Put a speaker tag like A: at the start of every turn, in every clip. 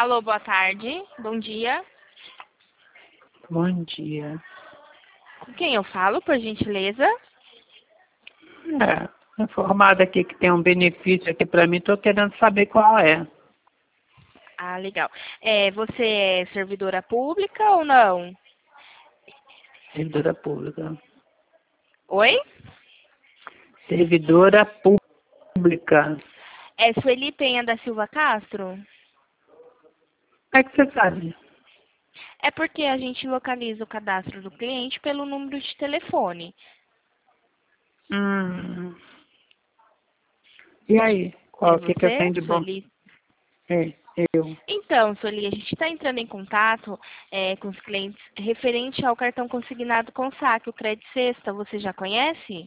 A: Alô, boa tarde. Bom dia.
B: Bom dia.
A: Com quem eu falo, por gentileza?
B: Informada aqui que tem um benefício aqui para mim, estou querendo saber qual é.
A: Ah, legal. Você é servidora pública ou não?
B: Servidora pública.
A: Oi?
B: Servidora pública.
A: É Sueli Penha da Silva Castro?
B: Como é que você sabe?
A: É porque a gente localiza o cadastro do cliente pelo número de telefone.
B: E aí?
A: É
B: O que eu
A: você,
B: tenho de bom?
A: Sueli?
B: É, eu.
A: Então, Sueli, a gente está entrando em contato com os clientes referente ao cartão consignado com saque, o Credit Sexta. Você já conhece?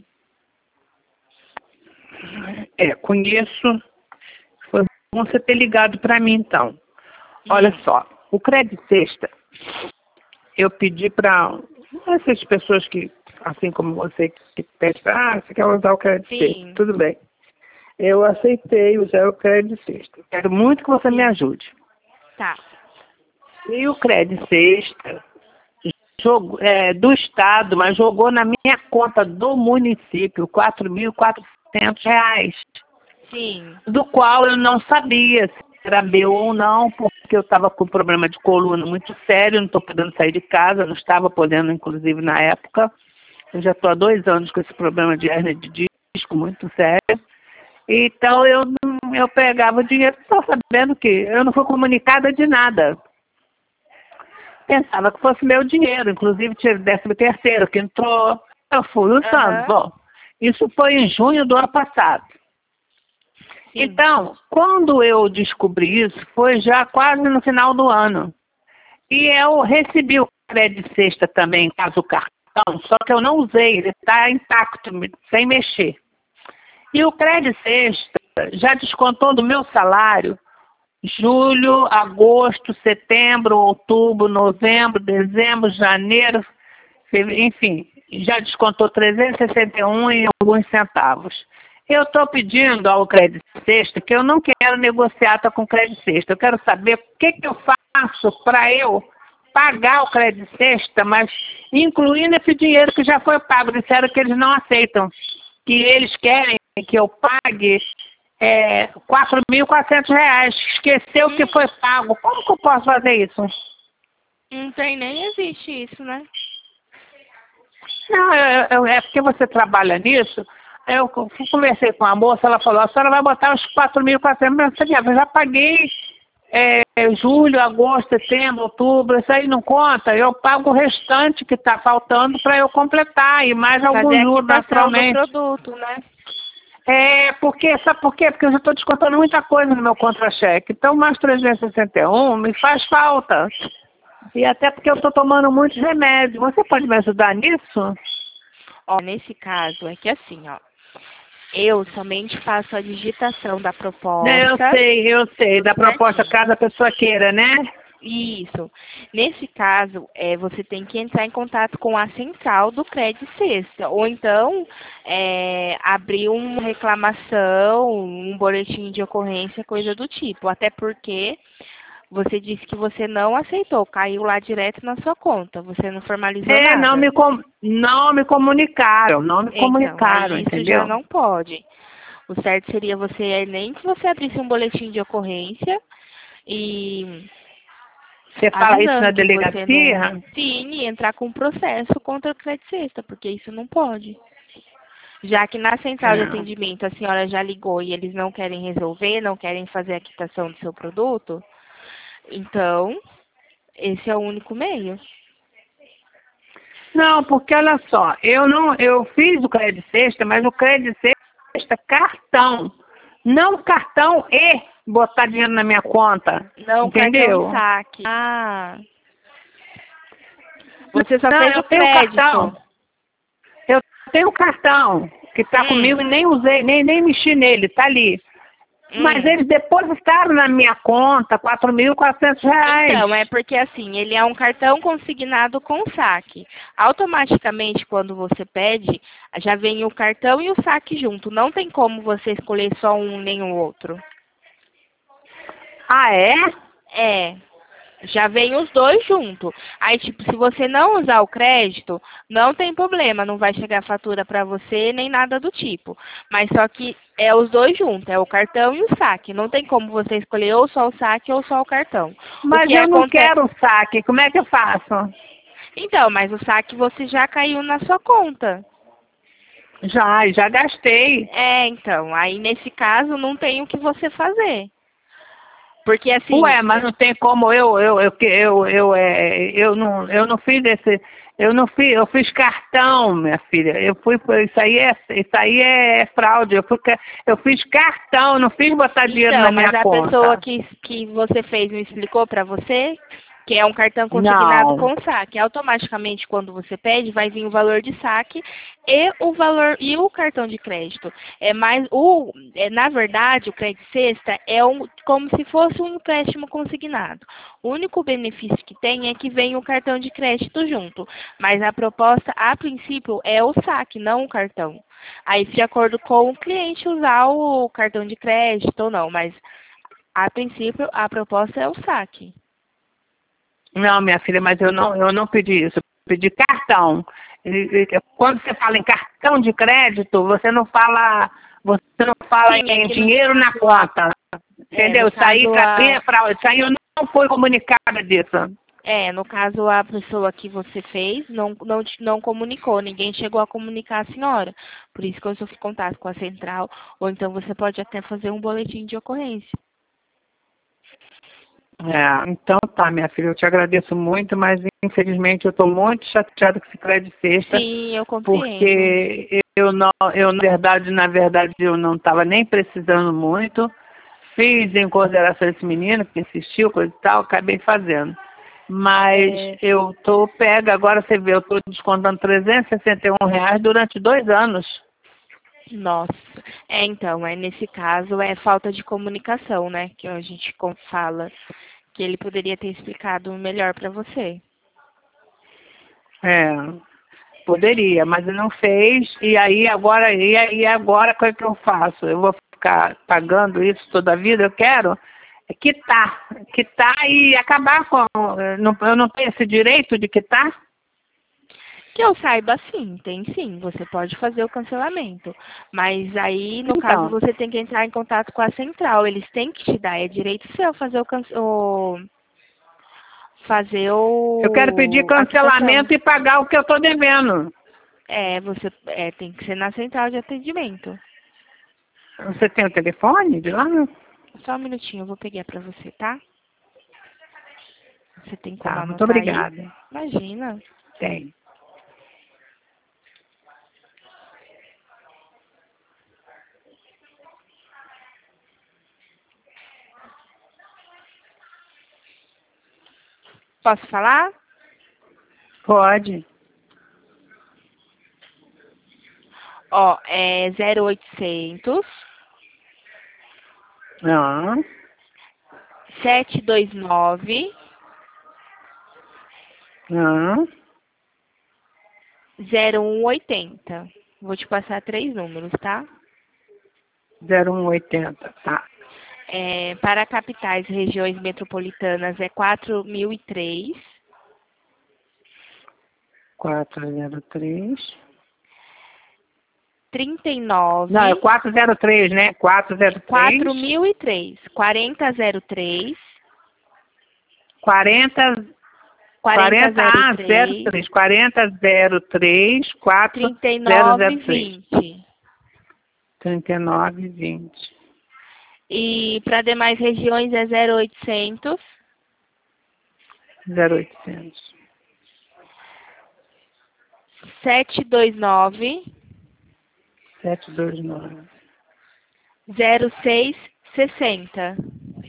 B: Conheço. Foi bom você ter ligado para mim, então. Olha só, o Credit Sexta, eu pedi para essas pessoas que, assim como você, que pede, você quer usar o Credit Sexta, tudo bem. Eu aceitei usar o Credit Sexta. Quero muito que você me ajude.
A: Tá.
B: E o Credit Sexta do Estado, mas jogou na minha conta do município R$ 4.400.
A: Sim.
B: Do qual eu não sabia se era meu ou não, porque eu estava com problema de coluna muito sério, não estou podendo sair de casa, não estava podendo, inclusive, na época. Eu já estou há 2 anos com esse problema de hérnia de disco muito sério. Então, eu pegava o dinheiro, só sabendo que eu não fui comunicada de nada. Pensava que fosse meu dinheiro, inclusive tive 13º que entrou, eu fui usando. Bom, isso foi em junho do ano passado. Sim. Então, quando eu descobri isso, foi já quase no final do ano. E eu recebi o Credit Sexta também, caso o cartão, só que eu não usei, ele está intacto, sem mexer. E o Credit Sexta já descontou do meu salário julho, agosto, setembro, outubro, novembro, dezembro, janeiro, enfim, já descontou 361 e alguns centavos. Eu estou pedindo ao Credit Sexta que eu não quero negociar com o Credit Sexta. Eu quero saber o que eu faço para eu pagar o Credit Sexta, mas incluindo esse dinheiro que já foi pago. Disseram que eles não aceitam, que eles querem que eu pague R$ 4.400. Esqueceu que foi pago. Como que eu posso fazer isso?
A: Não tem, nem existe isso, né?
B: Não, é porque você trabalha nisso. Eu conversei com a moça, ela falou, a senhora vai botar os 4.400, mas eu já paguei julho, agosto, setembro, outubro, isso aí não conta. Eu pago o restante que está faltando para eu completar e mais alguns juros, naturalmente.
A: Do produto, né?
B: Sabe por quê? Porque eu já estou descontando muita coisa no meu contra-cheque. Então, mais 361 me faz falta. E até porque eu estou tomando muitos remédios. Você pode me ajudar nisso?
A: Nesse caso, é que assim, eu somente faço a digitação da proposta.
B: Eu sei, da proposta caso a pessoa queira, né?
A: Isso. Nesse caso, você tem que entrar em contato com a central do Credit Sexta, ou então abrir uma reclamação, um boletim de ocorrência, coisa do tipo. Até porque você disse que você não aceitou, caiu lá direto na sua conta, você não formalizou nada.
B: Não me comunicaram,
A: Então, isso
B: entendeu?
A: já não pode. O certo seria nem que você abrisse um boletim de ocorrência e
B: você fala isso na delegacia?
A: Sim, e entrar com um processo contra o Credit Sexta, porque isso não pode. Já que na central de atendimento a senhora já ligou e eles não querem resolver, não querem fazer a quitação do seu produto, então esse é o único meio.
B: Não, porque olha só, eu fiz o Credit Sexta, mas o Credit Sexta cartão, não cartão e botar dinheiro na minha conta,
A: não,
B: entendeu?
A: Cartão de saque. Você só fez o crédito.
B: Eu tenho o cartão que está comigo e nem usei, nem mexi nele, tá ali. Mas eles depositaram na minha conta R$ 4.400.
A: Então, é porque assim, ele é um cartão consignado com saque. Automaticamente, quando você pede, já vem o cartão e o saque junto. Não tem como você escolher só um nem o outro.
B: Ah, é?
A: É, já vem os dois juntos. Aí, tipo, se você não usar o crédito, não tem problema, não vai chegar fatura para você nem nada do tipo. Mas só que é os dois juntos, é o cartão e o saque. Não tem como você escolher ou só o saque ou só o cartão. O
B: Mas
A: que
B: eu não
A: acontece?
B: quero o saque, como é que eu faço?
A: Então, mas o saque você já caiu na sua conta.
B: Já gastei.
A: É, então, aí nesse caso não tem o que você fazer. Porque assim,
B: Ué, mas não tem como eu não fiz eu fiz cartão, minha filha. Isso aí é fraude. Eu fiz cartão, não fiz botar dinheiro na
A: então,
B: minha
A: mas a pessoa
B: conta.
A: que você fez não explicou para você que é um cartão consignado
B: Não.
A: com saque. Automaticamente, quando você pede, vai vir o valor de saque e o valor e o cartão de crédito. Na verdade, o crédito sexta é como se fosse um empréstimo consignado. O único benefício que tem é que vem o cartão de crédito junto. Mas a proposta, a princípio, é o saque, não o cartão. Aí, de acordo com o cliente usar o cartão de crédito ou não, mas a princípio a proposta é o saque.
B: Não, minha filha, mas eu não pedi isso. Eu pedi cartão. Quando você fala em cartão de crédito, você não fala
A: Sim, é
B: em
A: que no
B: dinheiro na
A: caso,
B: conta.
A: no
B: Entendeu? Isso aí,
A: caso
B: pra mim, é fraude. Isso aí eu não fui comunicada disso.
A: no caso a pessoa que você fez não comunicou, ninguém chegou a comunicar a senhora. Por isso que eu sofri contato com a central, ou então você pode até fazer um boletim de ocorrência.
B: É, então tá, minha filha, eu te agradeço muito, mas infelizmente eu estou muito chateada com esse crédito sexta,
A: Sim, eu compreendo.
B: porque na verdade, eu não estava nem precisando muito. Fiz em consideração esse menino que insistiu, coisa e tal, acabei fazendo. Mas
A: É,
B: eu tô pega, agora você vê, eu estou descontando R$ 361 durante 2 anos.
A: nossa. Então, nesse caso é falta de comunicação, né? Que a gente fala que ele poderia ter explicado melhor para você.
B: É, poderia, mas ele não fez. E aí agora o que é que eu faço? Eu vou ficar pagando isso toda a vida? Eu quero quitar e acabar com. Eu não tenho esse direito de quitar?
A: Que eu saiba, sim, tem sim. Você pode fazer o cancelamento. Mas aí, no caso,
B: Então,
A: você tem que entrar em contato com a central. Eles têm que te dar, é direito seu fazer fazer
B: eu quero pedir
A: a quitação.
B: cancelamento e pagar o que eu estou devendo.
A: Você tem que ser na central de atendimento.
B: Você tem o telefone de lá?
A: Só um minutinho, eu vou pegar para você, tá? Você tem como
B: Tá, muito
A: anotar aí?
B: obrigada.
A: Imagina.
B: Tem.
A: Posso falar?
B: Pode.
A: Ó, é 0800
B: Não.
A: 729
B: Não.
A: 0180. Vou te passar 3 números, tá?
B: 0180. Tá.
A: Para capitais, regiões metropolitanas é 4003
B: 403.
A: 39
B: Não, é 403, né? 403.
A: 4003 4003
B: 40. 40,
A: 4003
B: 03. 4003 4003
A: 3920.
B: 3920.
A: E para demais regiões é 0800
B: 0800.
A: 729
B: 729.
A: 0660.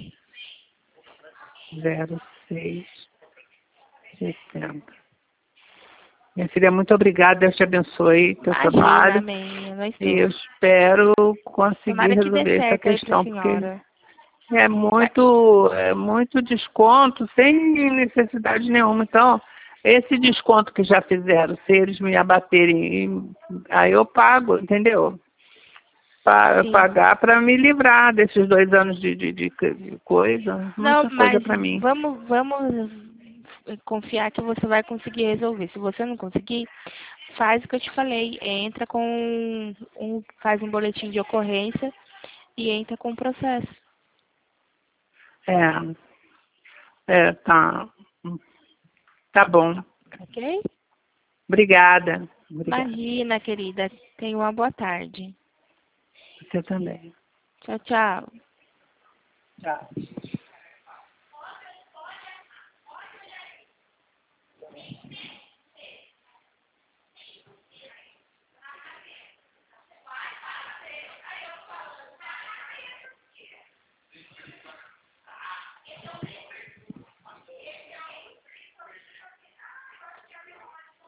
B: 0660. Minha filha, muito obrigada. Deus te abençoe teu
A: Imagina,
B: trabalho.
A: amém. Nós
B: E eu
A: todos.
B: espero conseguir
A: Tomara que dê
B: resolver essa
A: certo aí pra
B: questão, porque
A: senhora.
B: é muito desconto sem necessidade nenhuma. Então, esse desconto que já fizeram, se eles me abaterem, aí eu pago, entendeu?
A: Sim.
B: pagar para me livrar desses 2 anos de coisa.
A: Não,
B: Muita
A: mas
B: coisa para mim.
A: vamos confiar que você vai conseguir resolver. Se você não conseguir, faz o que eu te falei. Faz um boletim de ocorrência e entra com o processo.
B: Tá. Tá bom.
A: Ok?
B: Obrigada.
A: Imagina, querida. Tenha uma boa tarde.
B: Você também.
A: Tchau, tchau.
B: Tchau.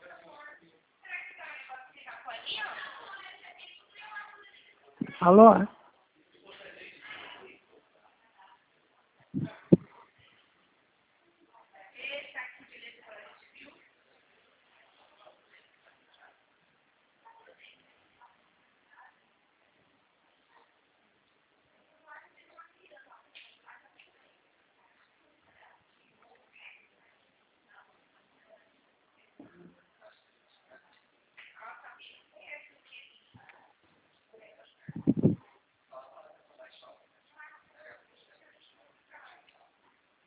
B: Alô?